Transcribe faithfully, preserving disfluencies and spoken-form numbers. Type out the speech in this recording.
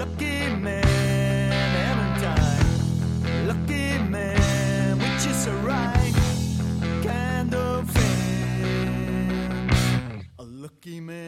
lucky man, every time. Lucky man, which is a right kind of fan. A lucky man.